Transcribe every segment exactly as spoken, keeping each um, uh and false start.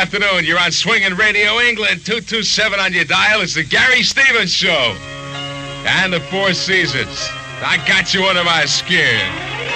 afternoon. You're on Swingin' Radio England, two two seven on your dial. It's the Gary Stevens Show. And the Four Seasons. I got you under my skin.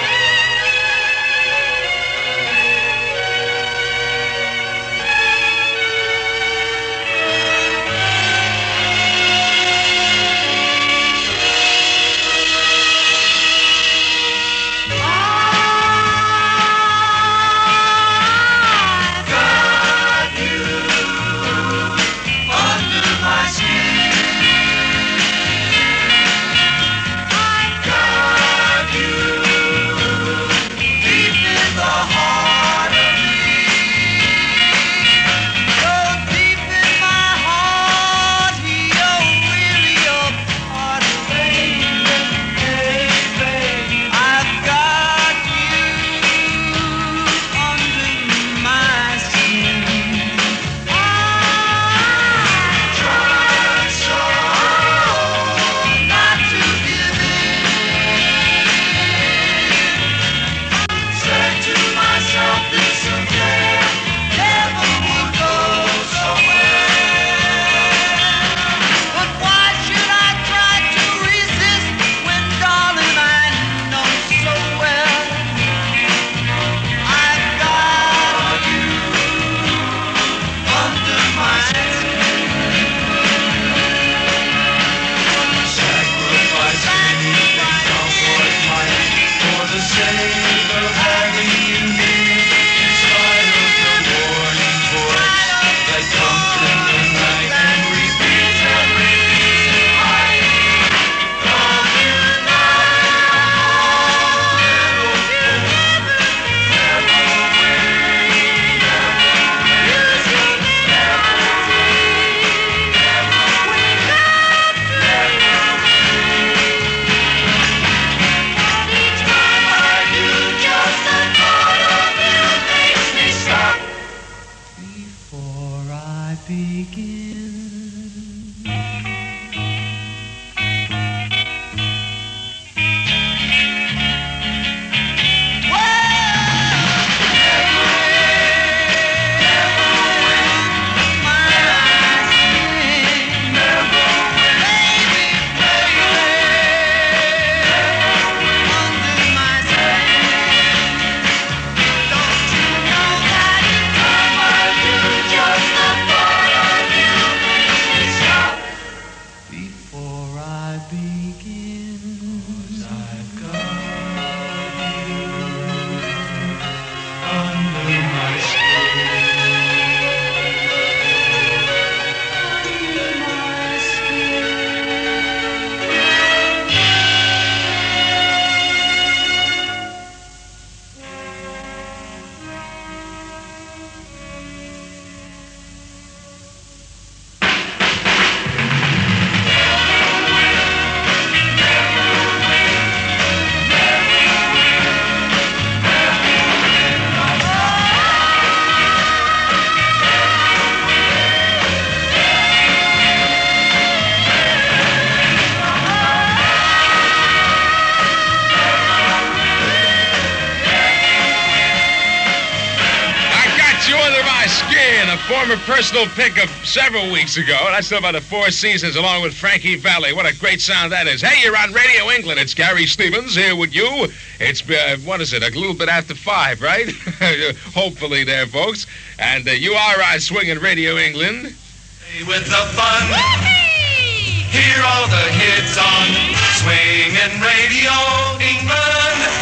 Former personal pick of several weeks ago. That's about the Four Seasons along with Frankie Valli. What a great sound that is. Hey, you're on Radio England. It's Gary Stevens here with you. It's, uh, what is it, a little bit after five, right? Hopefully there, folks. And uh, you are on Swingin' Radio England. With the fun. Whoopee! Hear all the hits on Swingin' Radio England.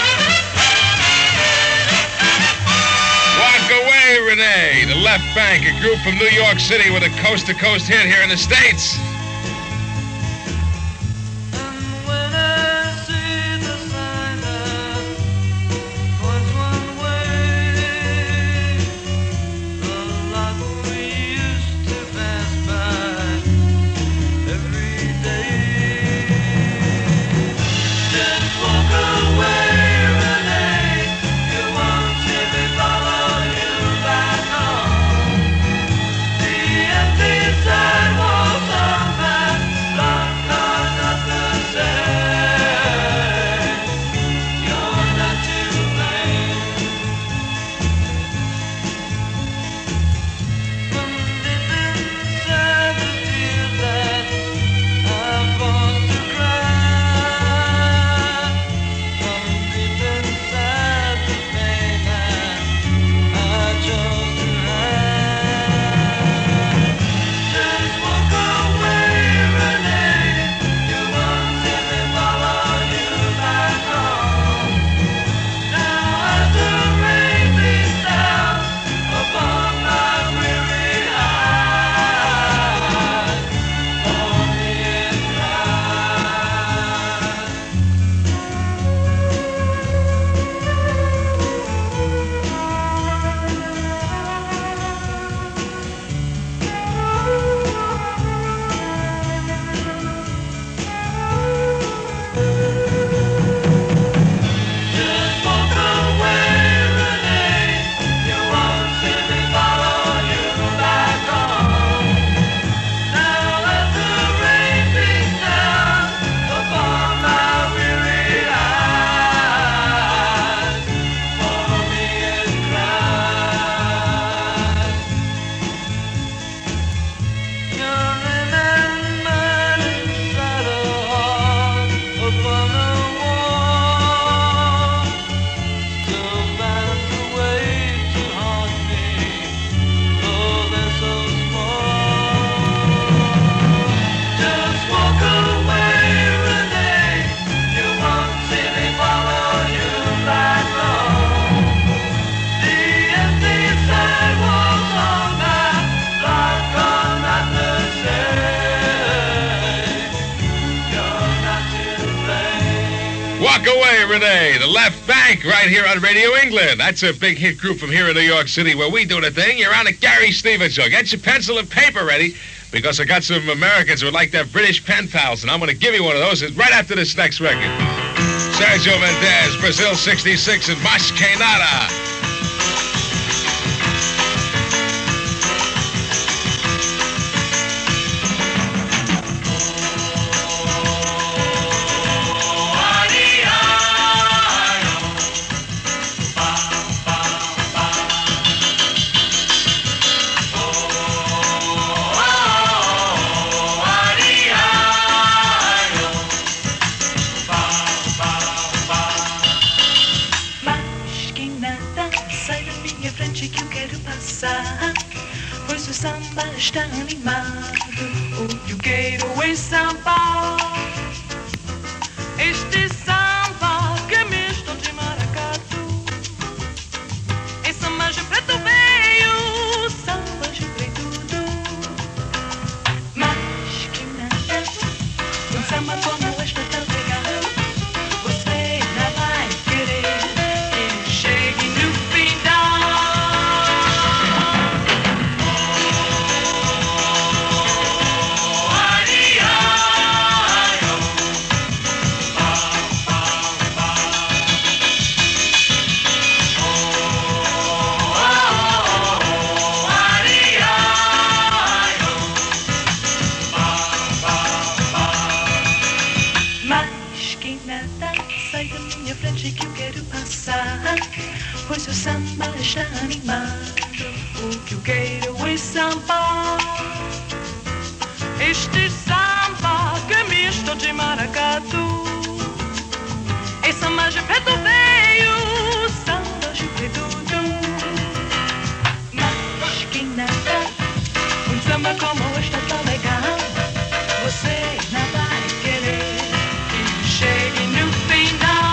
Walk away, Renee. The Left Bank, a group from New York City with a coast-to-coast hit here in the States. Sidewalks Walk Away, Renee. The Left Bank right here on Radio England. That's a big hit group from here in New York City where we do the thing. You're on the Gary Stevens Show. Get your pencil and paper ready because I got some Americans who would like to have British pen pals, and I'm going to give you one of those right after this next record. Sergio Mendes, Brazil sixty-six, and Mas Que Nada. Pois o samba está animado, o que eu quero é samba. Este samba que é misto de maracatu. É samba de preto veio, samba de preto. Mas que nada, um samba como este é tão legal. Você não vai querer que chegue no final. Que eu quero passar, pois o samba está animado. O que eu quero é samba. Este samba que é misto de maracatu. É samba de preto veio, samba de preto. Mas que nada, um samba como este é tão legal. Você não vai querer que chegue no final.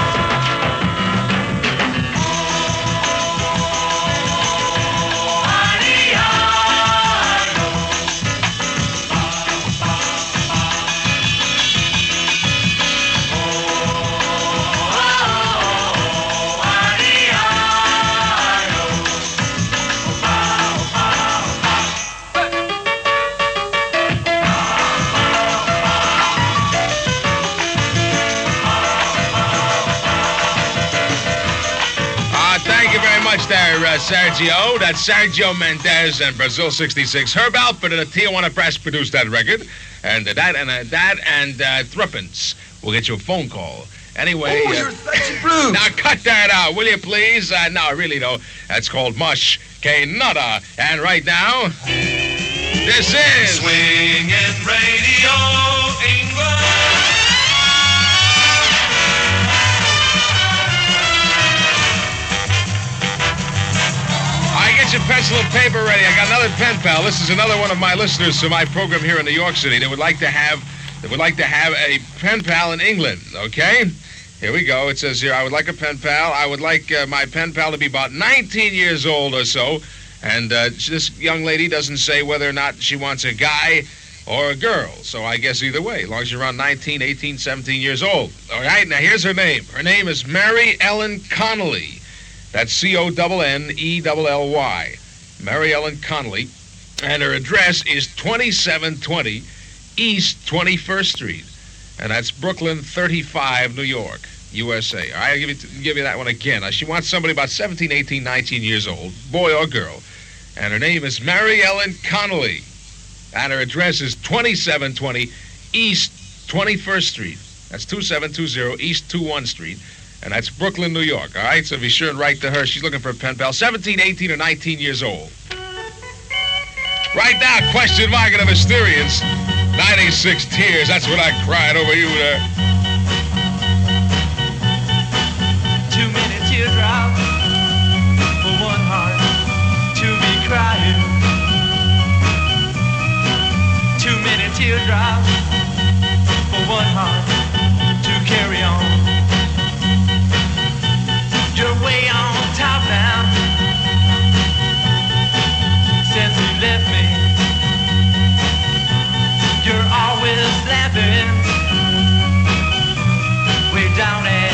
There, uh, Sergio. That's Sergio Mendes and Brazil sixty-six. Herb Alpert and the Tijuana Press produced that record. And uh, that and uh, that and uh, Thrippence will get you a phone call. Anyway. Oh, uh, you're Fancy Blues. Now cut that out, will you please? Uh, no, really, though. That's called Mush Que Nada. And right now, this is Swingin' Radio England. Get your pencil and paper ready. I got another pen pal. This is another one of my listeners to my program here in New York City. They would like to have, they would like to have a pen pal in England. Okay, here we go. It says here, I would like a pen pal. I would like uh, my pen pal to be about nineteen years old or so, and uh, this young lady doesn't say whether or not she wants a guy or a girl. So I guess either way, as long as you're around nineteen, eighteen, seventeen years old. All right. Now here's her name. Her name is Mary Ellen Connolly. That's C O N N E L L Y. Mary Ellen Connolly. And her address is twenty-seven twenty East twenty-first Street. And that's Brooklyn thirty-five, New York, U S A. All right, I'll give you, give you that one again. Now, she wants somebody about seventeen, eighteen, nineteen years old, boy or girl. And her name is Mary Ellen Connolly. And her address is twenty-seven twenty East twenty-first Street. That's two seven two zero East twenty-first Street. And that's Brooklyn, New York, all right? So be sure and write to her. She's looking for a pen pal, seventeen, eighteen, or nineteen years old. Right now, question mark and a Mysterians. ninety-six tears, that's what I cried over you there. Too many teardrops for one heart to be crying. Too many teardrops for one heart to carry on. You're way on top now since you left me. You're always laughing way down at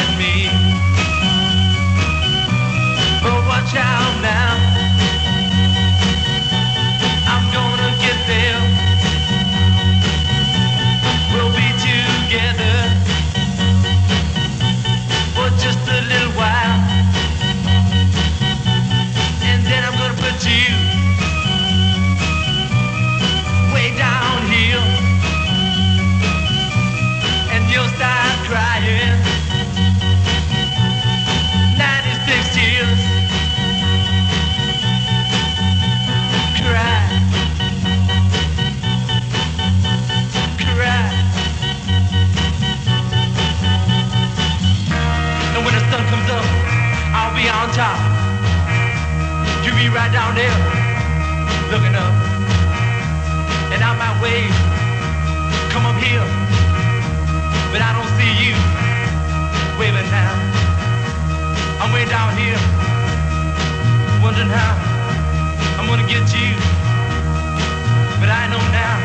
down here, wondering how I'm gonna get to you. But I know now,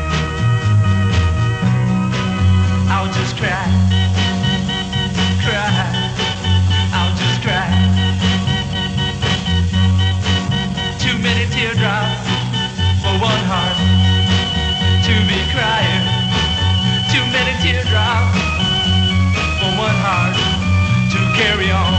I'll just cry, cry, I'll just cry. Too many teardrops for one heart to be crying. Too many teardrops for one heart to carry on.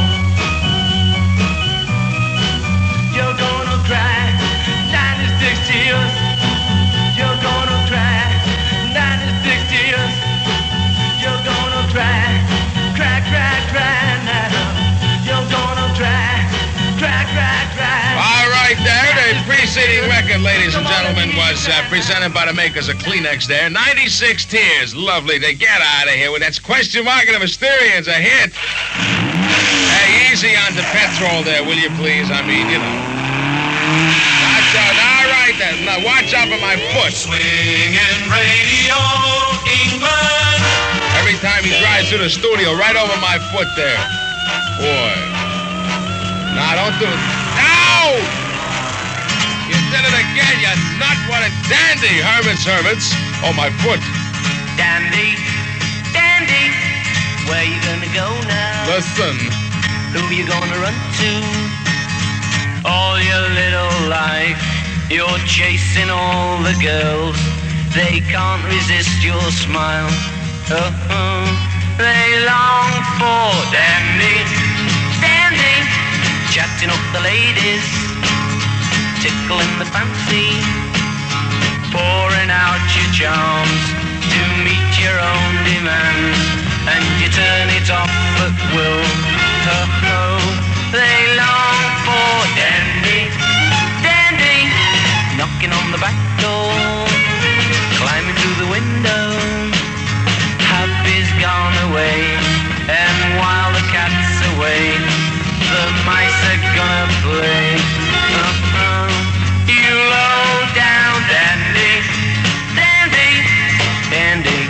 You're gonna cry ninety-six tears. You're gonna cry ninety-six tears. You're gonna cry, cry, cry, cry now. You're gonna cry, cry, cry, cry. All right, there. The preceding record, ladies and gentlemen, was uh, presented by the makers of Kleenex there. ninety-six tears. Lovely. They get out of here with that's Question Mark and the Mysterians, a hit. Hey, easy on the petrol there, will you please? I mean, you know. Watch out. All right, then. Now, watch out for my foot. Swinging Radio England. Every time he drives through the studio, right over my foot there. Boy. Nah, don't do it. Ow! You did it again, you nut. What a dandy. Hermits, hermits. Oh, my foot. Dandy, dandy, where you gonna go now? Listen. Who you gonna run to? All your little life, you're chasing all the girls. They can't resist your smile. Oh, they long for dandy, dandy, chatting up the ladies, tickling the fancy, pouring out your charms to meet your own demands, and you turn it off at will. Oh, oh, they long for dandy, dandy, knocking on the back door, climbing through the window. Happy's gone away, and while the cat's away, the mice are gonna play. Oh, oh, you low down dandy, dandy, dandy,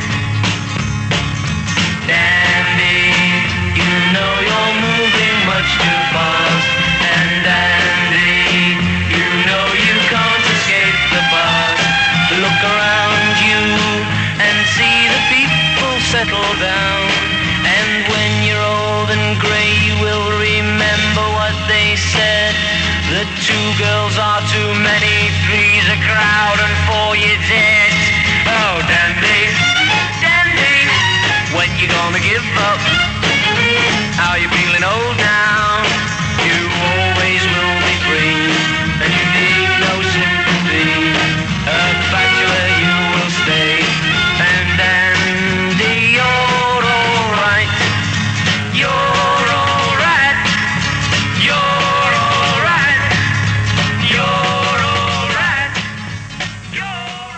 dandy. You know you're moving much too fast, and dandy, you know you can't escape the past. Look around you and see the people settle down, and when you're old and grey, you will remember what they said. The two girls are too many, three's a crowd, and four you're dead. Oh, dandy, dandy, when you gonna give up? How you feeling old now? You always will be free, and you need no sympathy. A bachelor you will stay, and dandy, you're alright. You're alright. You're alright. You're alright. You're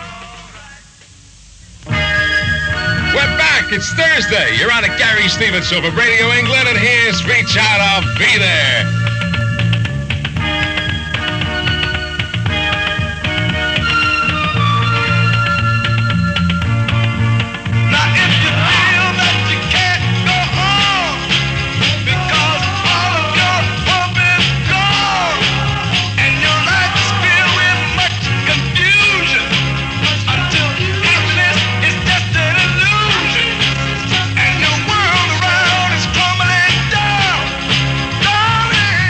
alright. We're back. It's Thursday. You're on at Gary Stevens Show for Radio England, and here's Reach Out, I'll Be There. Now if you feel that you can't go on because all of your hope is gone and your life is filled with much confusion until happiness is just an illusion and your world around is crumbling down, darling.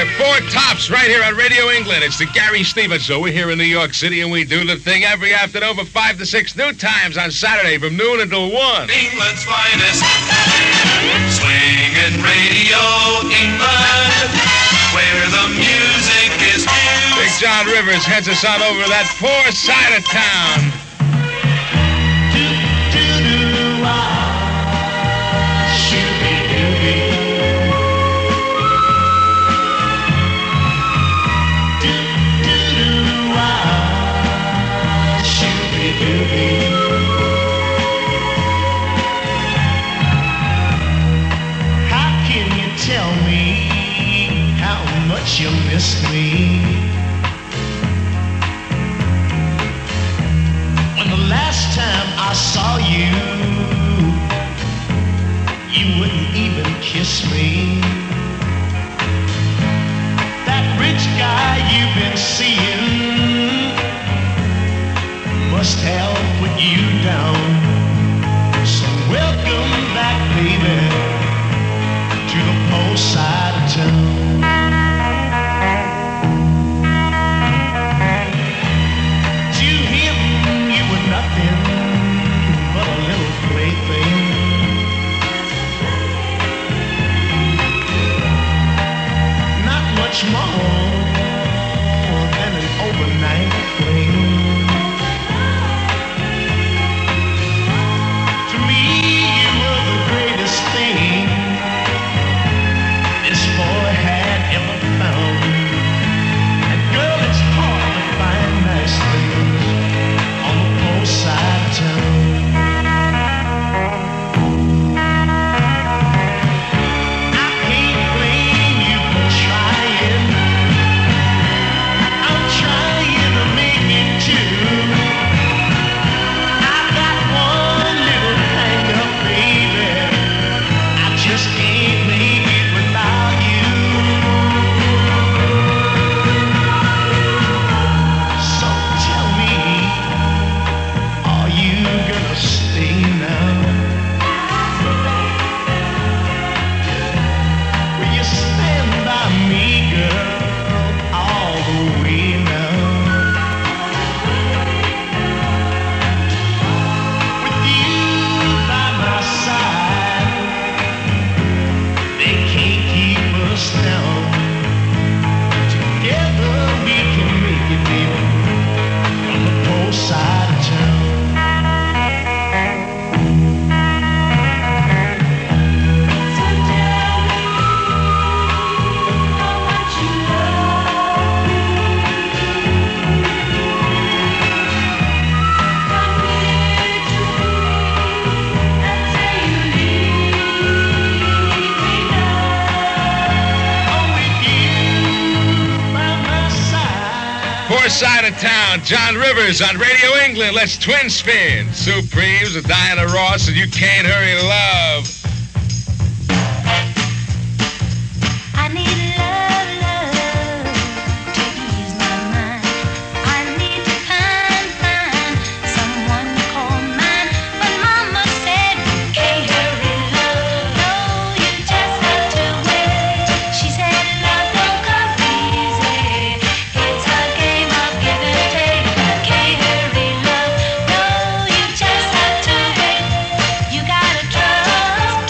We're four tops right here on Radio England. It's the Gary Stevens Show. We're here in New York City, and we do the thing every afternoon from five to six, new times on Saturday from noon until one. England's finest. Swinging Radio England, where the music is used. Big John Rivers heads us on over to that poor side of town. You miss me when the last time I saw you, you wouldn't even kiss me. That rich guy you've been seeing must have put you down. So welcome back, baby, to the poor side of town. More than an overnight fling. To me, you were the greatest thing this boy had ever found. And girl, it's hard to find nice things on the poor side of town. Side of town, John Rivers on Radio England. Let's twin spin. Supremes with Diana Ross and You Can't Hurry Love. I need love, love to ease my mind. I need to find, find someone to call mine. But Mama said you can't hurry love. No, you just have to wait. She said love don't come easy. It's a game of give and take. You can't hurry love. No, you just have to wait. You gotta trust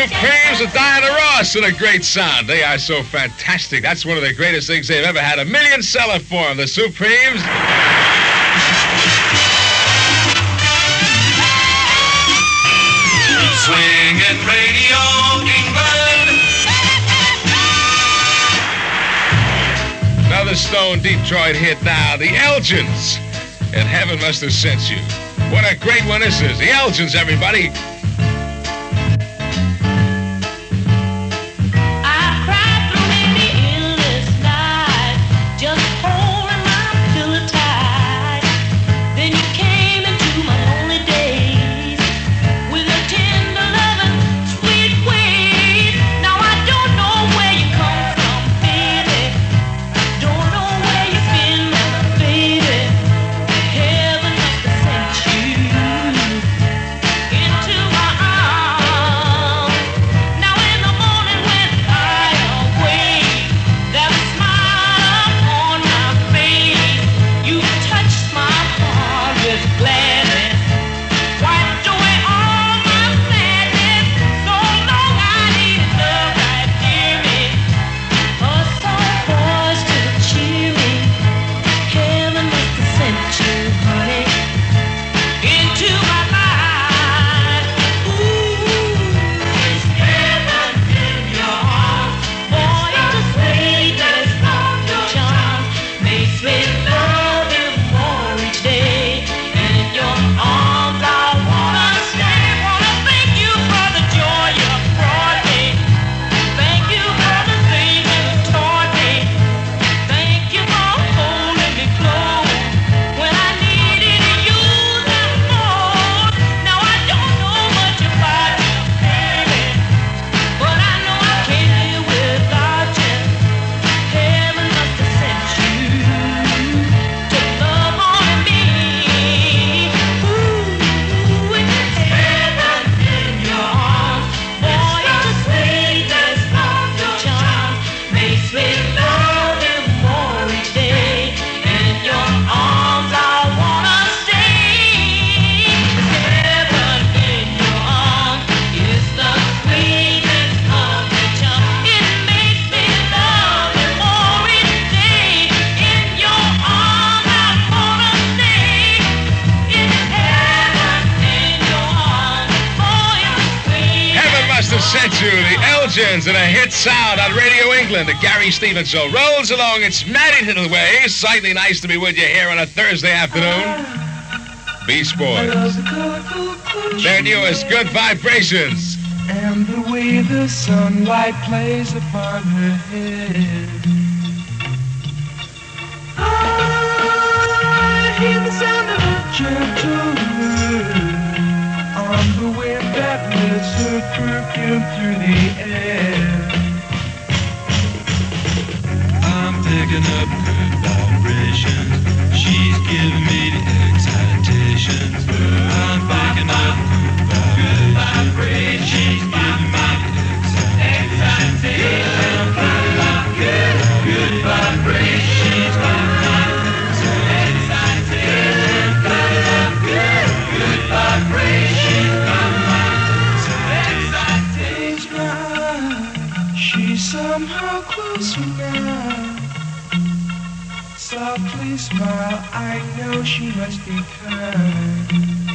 Supremes with Diana Ross and a great sound. They are so fantastic. That's one of the greatest things they've ever had. A million seller for them, the Supremes. Swing it, Radio England. Another Stone Detroit hit now, the Elgins. And heaven must have sent you. What a great one this is. The Elgins, everybody. The Elgins and a hit sound on Radio England. The Gary Stevens Show rolls along its matty little way. Slightly nice to be with you here on a Thursday afternoon. Beach Boys. Their newest, Good Vibrations. And the way the sunlight plays upon her head. I hear the sound of a gentle word on the wind that lifts her perfume through the air. I'm picking up good vibrations. She's giving me the excitations. I'm picking up good vibrations. She's giving me the excitations. I'm picking up good, good vibrations. She's giving me the excitations. I'm picking up good, good vibrations. She's somehow closer now. Softly smile, I know she must be kind.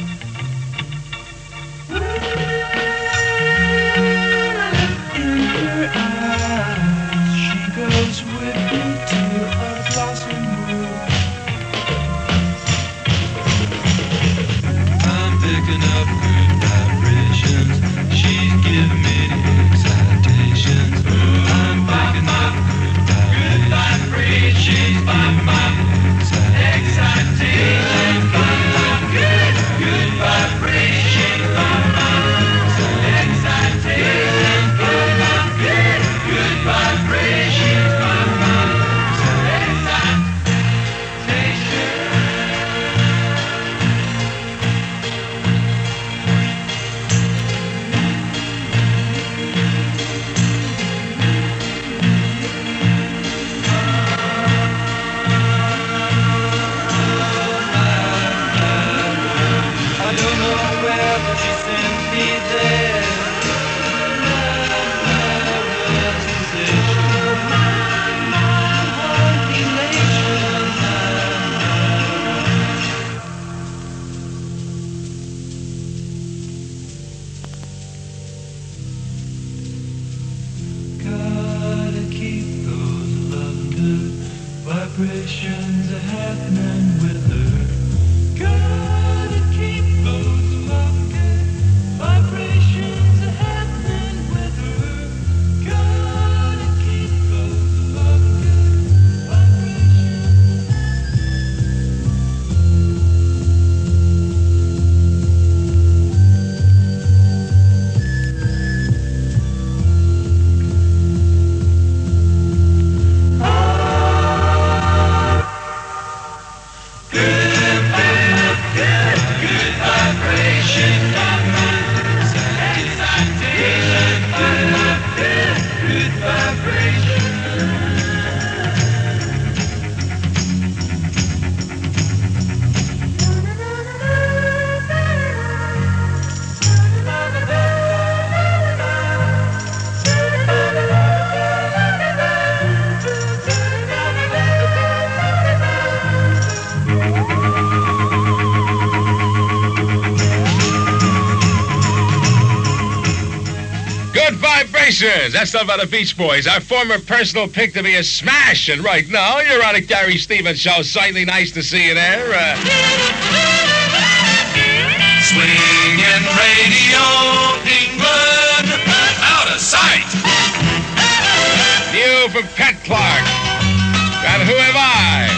In her eyes, she goes with me to a blossom wood. I'm picking up good vibrations. She's giving me the excitations. I'm picking up good vibrations. She's giving me the excitations. I'm picking up good, good vibrations. Excitations. Picking up good, good vibrations. I don't know where, but she sent me there. vibrations are happening with her. Gotta keep those funky vibrations are happening with her. Gotta keep those funky vibrations. Good vibrations. That's done by the Beach Boys. Our former personal pick to be a smash. And right now, you're on a Gary Stevens show. Certainly nice to see you there. Uh, Swinging Radio England, out of sight. new from Pat Clark. And Who Am I?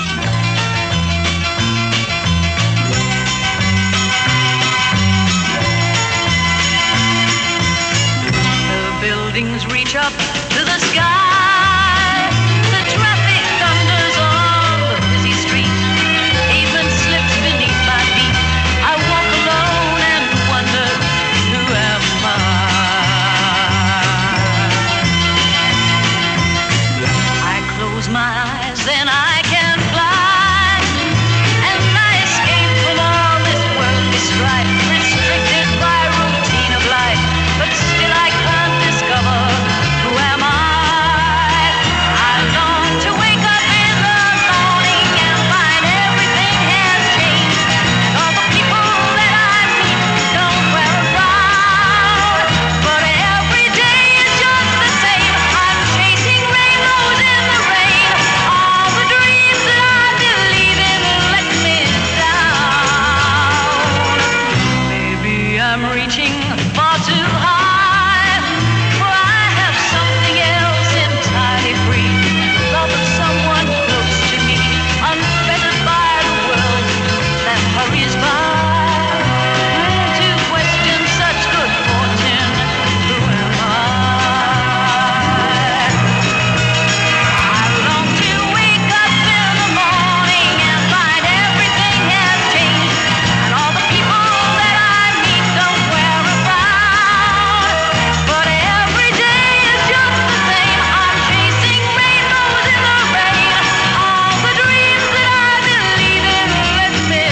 The buildings reach up to the sky. The traffic thunders on the busy street. Pavement slips beneath my feet. I walk alone and wonder, who am I? I close my eyes, then I can fly. And I escape from all this worldly strife, restricted by routine of life. But still I can't discover, who am I? I long to wake up in the morning and find everything has changed. And all the people that I meet don't wear a frown. But every day is just the same. I'm chasing rainbows in the rain. All the dreams that I believe in let me down. Maybe I'm reaching far too high, for I have something else entirely free. Love of someone close to me, unfettered by the world that hurries by. To question such good fortune, who am I? I long to wake up in the morning and find everything has changed. And all the people that I meet don't wear a frown. But every day is just the same. I'm chasing rainbows in the rain. All the dreams that I believe in let me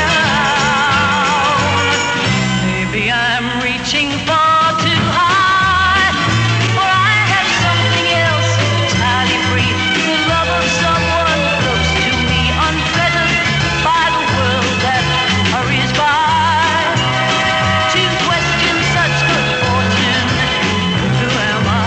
down. Maybe I'm reaching far too high, for I have something else entirely free. The love of someone close to me, unfettered by the world that hurries by. To question such good fortune, who am I?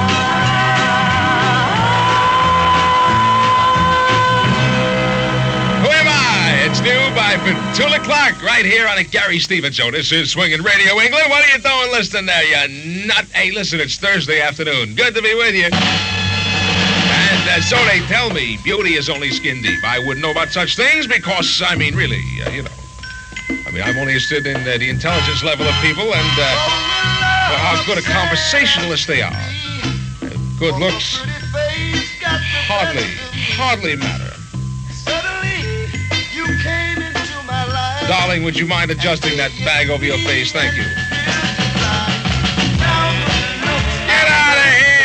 Who Am I? It's new by Petula Clark right here on a Gary Stevens show. This is Swinging Radio England. What are you doing listening there, you nut? Hey, listen, it's Thursday afternoon. Good to be with you. And uh, so they tell me beauty is only skin deep. I wouldn't know about such things because, I mean, really, uh, you know. I mean, I'm only interested in uh, the intelligence level of people and uh, well, how good a conversationalist they are. Uh, good looks hardly, hardly matter. Suddenly, you came into my life. Darling, would you mind adjusting that bag over your face? Thank you. Get out of here!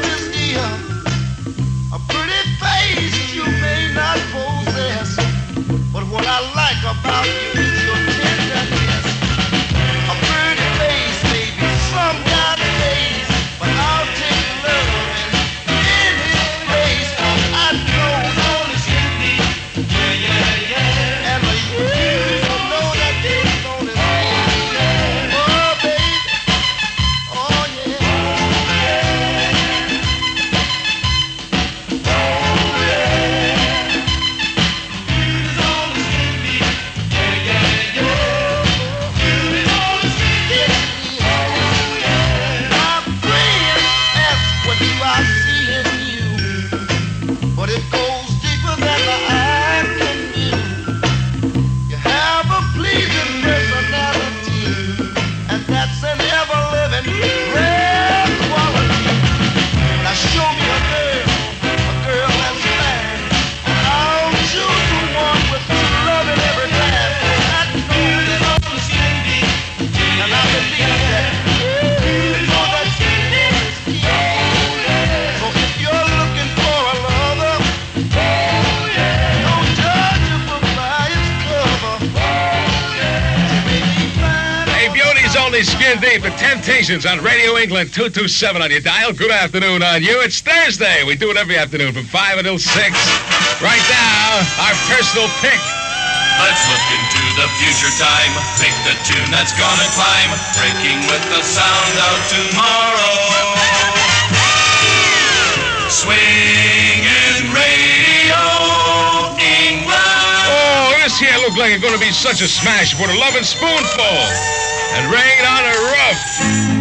A pretty face you may not possess. Johnny Skin Deep, The Temptations on Radio England, two two seven on your dial. Good afternoon on you. It's Thursday. We do it every afternoon from five until six. Right now, our personal pick. Let's look into the future time. Pick the tune that's gonna climb. Breaking with the sound of tomorrow. Swinging Radio England. Oh, this here look like it's going to be such a smash. Put a loving spoonful and Rain on a Roof.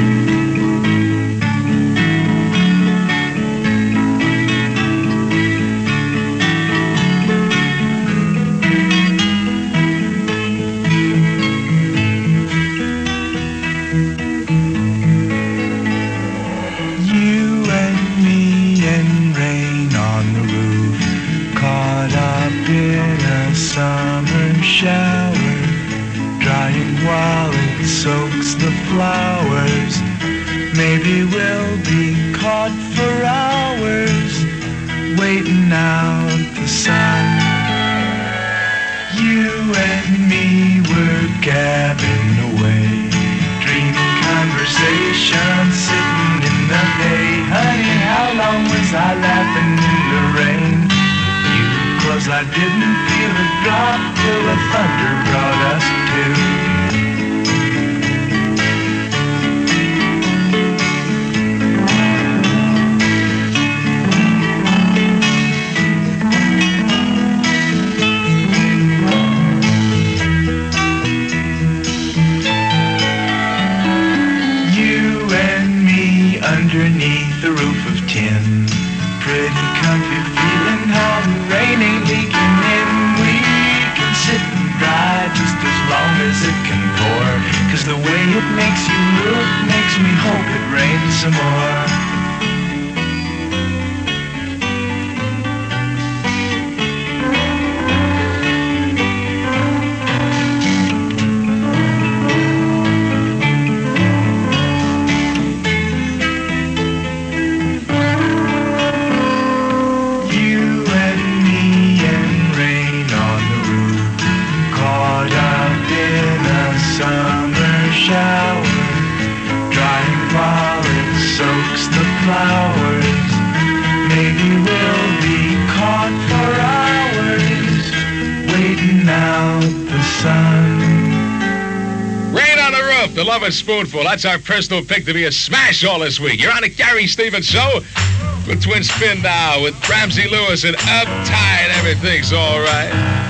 Shower, drying while it soaks the flowers. Maybe we'll be caught for hours, waiting out the sun. You and me were gabbing away, dreaming conversation, sitting in the hay. Honey, how long was I laughing in the rain? Cause I didn't feel a drop till the thunder brought us to. You and me underneath the roof of tin, pretty comfy, feeling how the rain ain't leaking in. We can sit and dry just as long as it can pour, cause the way it makes you look makes me hope it rains some more. The Lovin' Spoonful. That's our personal pick to be a smash all this week. You're on the Gary Stevens Show with Twin Spin now with Ramsey Lewis and Uptight. Everything's all right.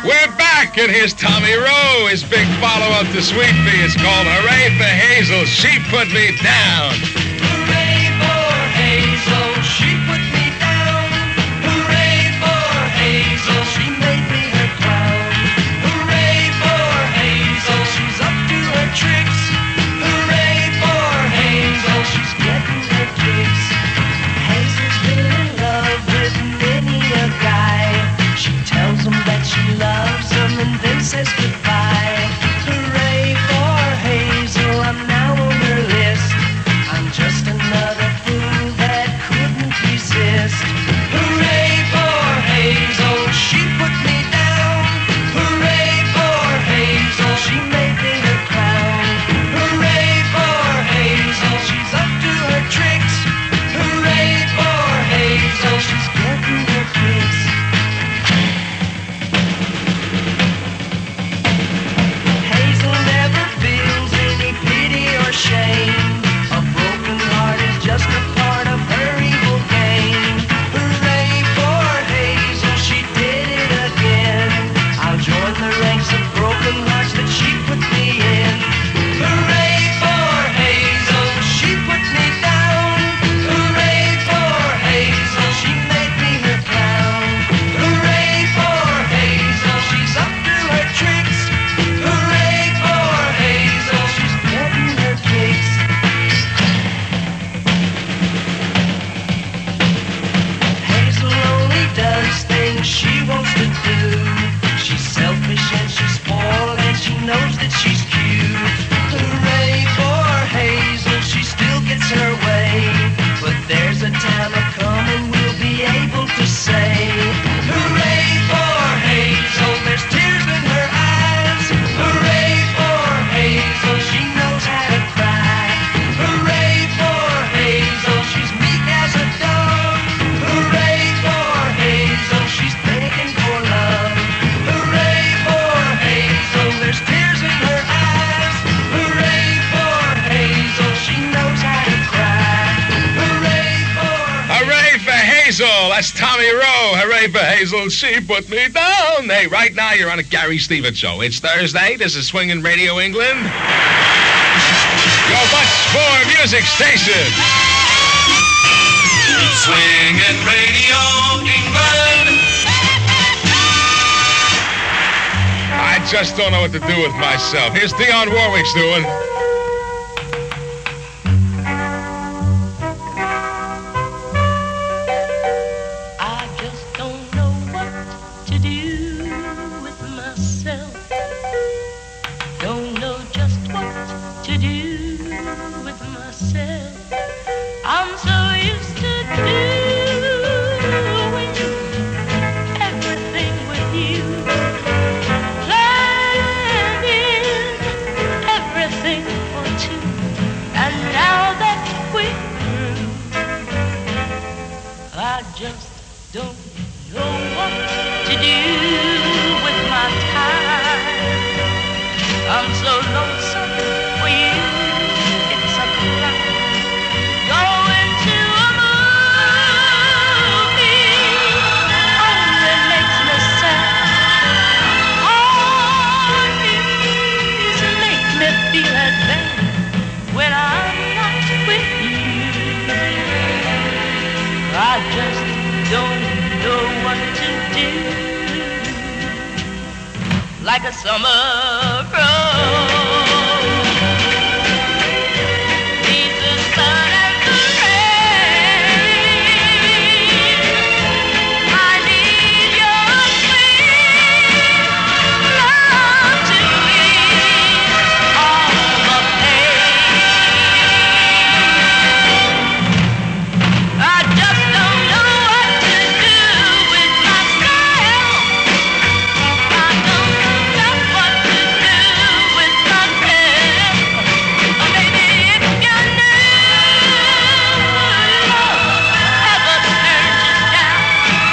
We're back, and here's Tommy Rowe. His big follow-up to Sweet Pea is called Hooray for Hazel. She put me down. Hooray for Hazel, she put me down. Hooray for Hazel, she made me her crown. Hooray for Hazel, she's up to her tricks. Hooray for Hazel, she's getting her kicks. Hazel's been in love with many a guy. She tells him that she loves him and then says goodbye. Hooray for Hazel, I'm now on her list. I'm just another fool that couldn't resist. Hooray for Hazel, she put me down. Hooray for Hazel, she made me her crown. Hooray for Hazel, she's up to her tricks. Hooray for Hazel, she's getting her kicks. Hazel never feels any pity or shame. A broken heart is just a part of her evil game. Hooray for Hazel, she did it again. I'll join the ranks of broken hearts that she put me in. Hooray for Hazel, she put me down. Hooray for Hazel, she made me her crown. Hooray for Hazel, she's up to her tricks. Hooray for Hazel, she's getting her kicks. Hazel only does things she wants to do. She's selfish and she's spoiled and she knows that she's cute. Hooray for Hazel, she still gets her way. But there's a time a coming we'll be able to say, hooray for Hazel, there's tears in her eyes. Hooray for Hazel, she knows how to cry. Hooray for Hazel, she's meek as a dove. Hooray for Hazel, she's begging for love. Hooray for Hazel, there's tears in her eyes. Hooray for Hazel, she knows how to cry. Hooray for Hooray for Hazel. That's Tommy Rowe. Hooray for Hazel. She put me down. Hey, right now you're on a Gary Stevens show. It's Thursday. This is Swingin' Radio England. Your much more music station. Swinging Radio England. I just don't know what to do with myself. Here's Dionne Warwick's doing. I just don't know what to do with myself. Don't know just what to do with myself. I'm so used to doing everything with you, planning everything for two. And now that we're through, I just don't know what to do with my time. I'm so lonesome for you, it's a crime. Going to a movie only makes me sad. Always make me feel at bad when I'm not with you. I just don't know what to do. Like a summer rose needs the sun and the rain. I need your sweet love to ease all the pain. I just don't know what to do with myself. I don't know just what to do with myself. Or maybe if you knew love ever turned you down,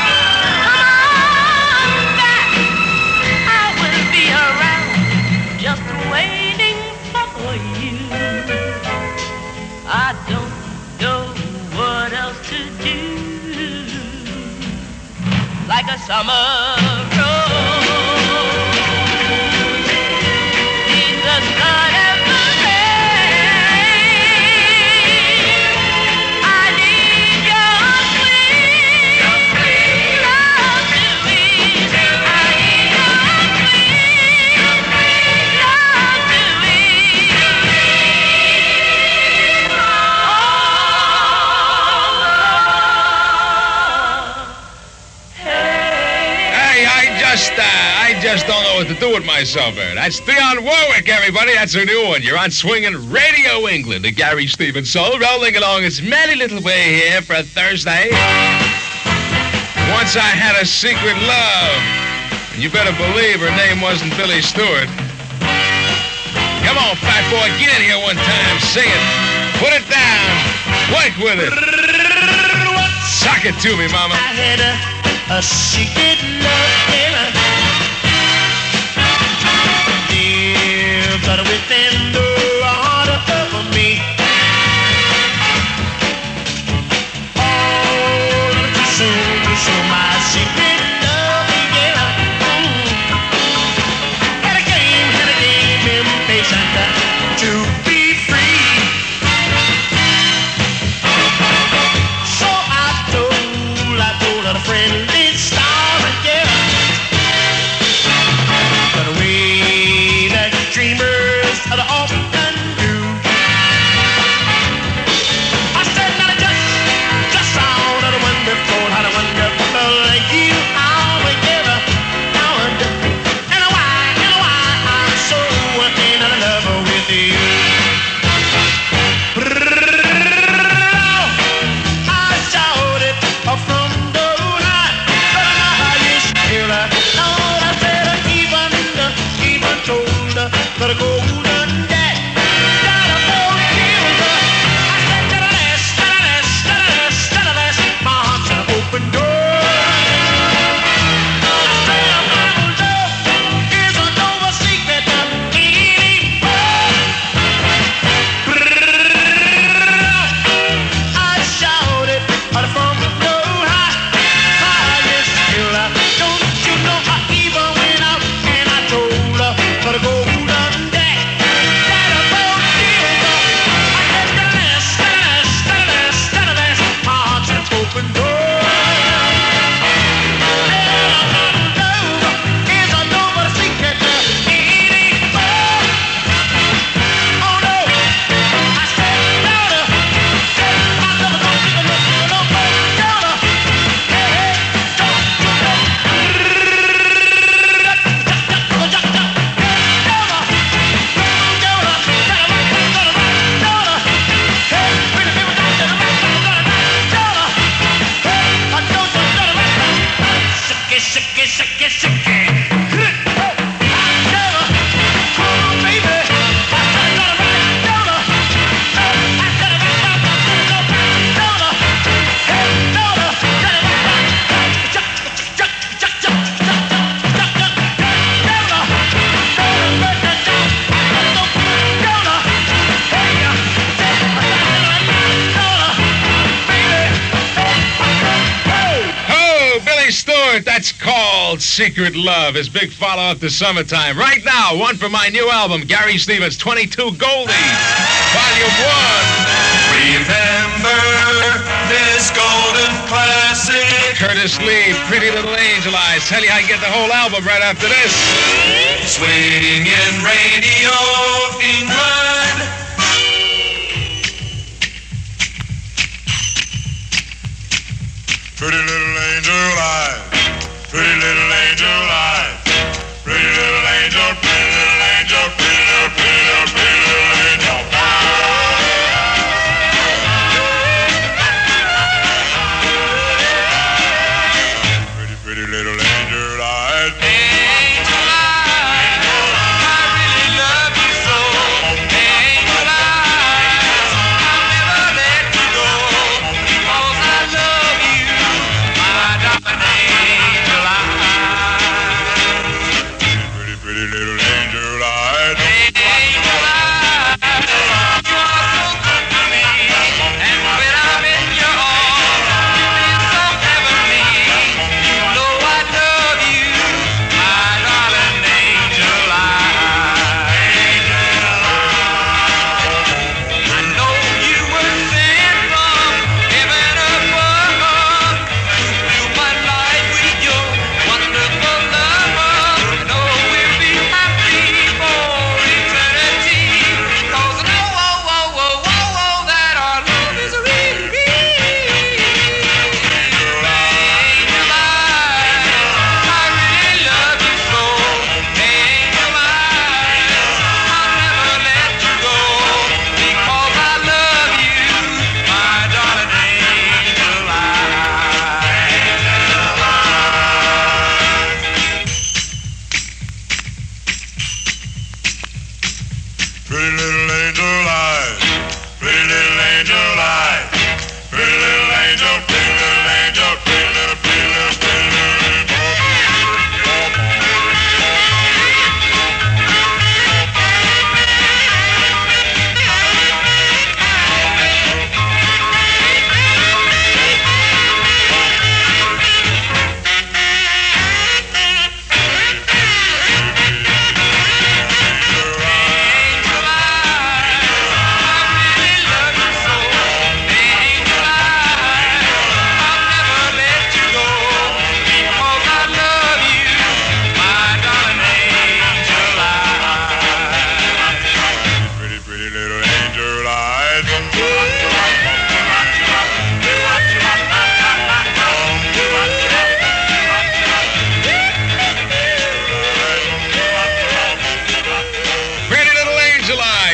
come on back. I will be around, just waiting for you. I don't know what else to do. Like a summer rose just, uh, I just don't know what to do with myself, man. That's Dionne Warwick, everybody. That's a new one. You're on Swinging Radio England. The Gary Stevens Soul, rolling along its merry little way here for a Thursday. Once I had a secret love. And you better believe her name wasn't Billy Stewart. Come on, fat boy, get in here one time. Sing it. Put it down. Work with it. Suck it to me, mama. I had a, a secret love, yeah. Yeah, but within the heart of me. All too soon to show my secret love, yeah. Mm. Had a game, had a game, impatient to be free. So I told, I told her a friendly story, yeah. The way that dreamers are often do. I said, now just, just how that wonderful, how wonderful you are, yeah. And why, and why I'm so in love with you. I shouted from the highest hill. Lord, I said, even, even told the golden dead that I won't kill her. I said, that I last, that I last, that I last, that I last, my heart's an open door. I said, my love is a noble secret anymore. I shouted from the high, highest hill. Don't you know I even went out and I told her for the golden dead that I won't kill her. I said, that I last, that I last, that I last, that I last, my heart's an open door. Love is a noble secret anymore. Oh no, I said, louder. My love is no secret, no, no, no, louder. Hey, hey, don't you know? Sicky, sicky, sicky. Oh, Billy Stewart, that's called Secret Love, his big follow-up to Summertime. Right now, one from my new album, Gary Stevens, twenty-two Goldies, Volume one. Remember this golden classic. Curtis Lee, Pretty Little Angel Eyes. Tell you I get the whole album right after this. Swinging Radio England. Pretty little angel eyes, pretty little angel eyes, pretty little angel, pretty little angel, pretty little, pretty little, pretty little angel. Pretty, pretty little angel eyes. Angel eyes, I really love you so. Angel eyes, I'll never let you go. Because I love you, my darling angel eyes. Pretty, pretty little angel eyes.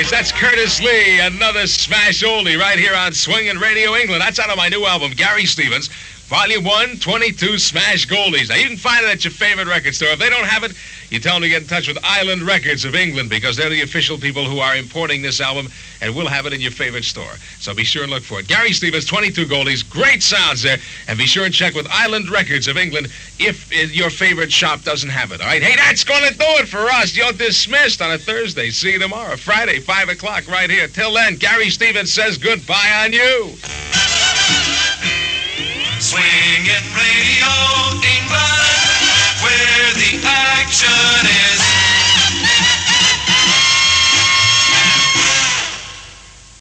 Yes, that's Curtis Lee, another smash oldie right here on Swingin' Radio England. That's out of my new album, Gary Stevens, Volume one, twenty-two Smash Goldies. Now, you can find it at your favorite record store. If they don't have it, you tell them to get in touch with Island Records of England because they're the official people who are importing this album, and we'll have it in your favorite store. So be sure and look for it. Gary Stevens, twenty-two Goldies, great sounds there, and be sure and check with Island Records of England if uh, your favorite shop doesn't have it, all right? Hey, that's going to do it for us. You're dismissed on a Thursday. See you tomorrow, Friday, five o'clock, right here. Till then, Gary Stevens says goodbye on you. Swingin' Radio England, where the action